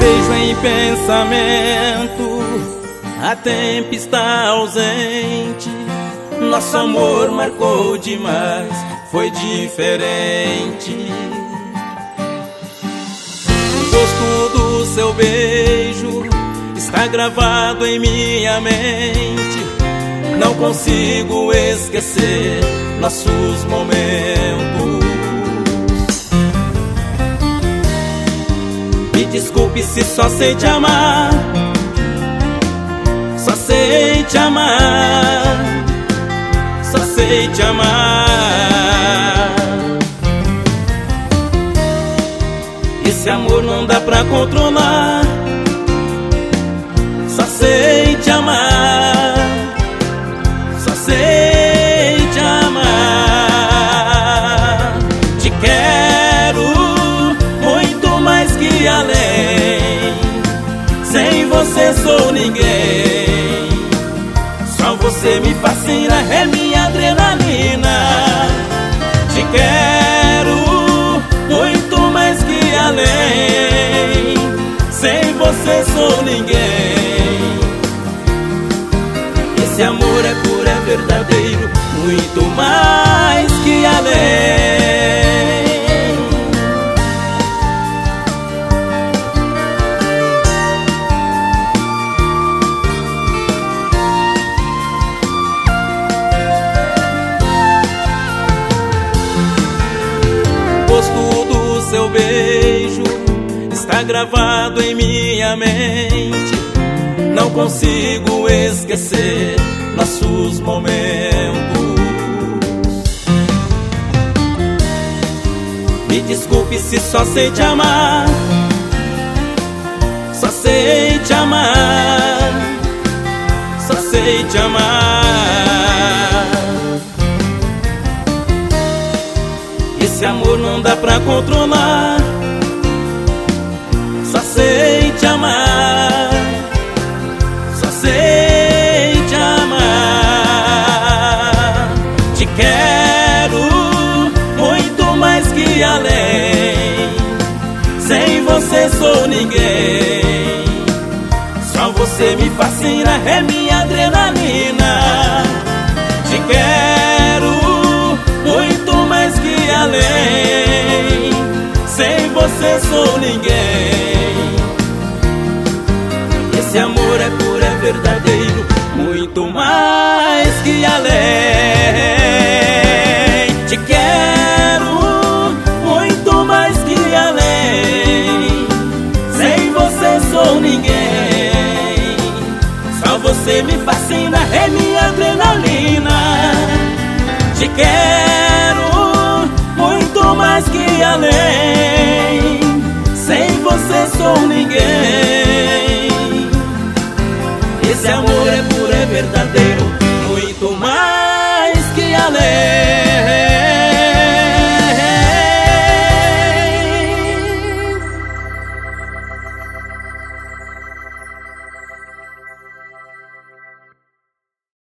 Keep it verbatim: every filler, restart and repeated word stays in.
vejo em pensamento, a tempo está ausente. Nosso amor marcou demais, foi diferente. O gosto do seu beijo está gravado em minha mente. Não consigo esquecer nossos momentos. Me desculpe se só sei te amar, só sei te amar, só sei te amar. Esse amor não dá pra controlar. Só sei te amar, só sei te amar. Te quero muito mais que além. Sem você sou ninguém. Só você me fascina, é minha adrenalina. Te quero muito mais que além. Sem você sou ninguém. Esse amor é puro, é verdadeiro, muito mais que além. O gosto do seu beijo está gravado em minha mente. Não consigo esquecer nossos momentos. Me desculpe se só sei te amar, só sei te amar, só sei te amar. Esse amor não dá pra controlar. Só sei te amar, só sei te amar. Te quero muito mais que além. Sem você sou ninguém. Só você me fascina, é minha adrenalina. Te quero muito mais que além. Sem você sou ninguém. Esse amor é puro, é verdadeiro, muito mais que além. Te quero muito mais que além. Sem você sou ninguém. Só você me fascina,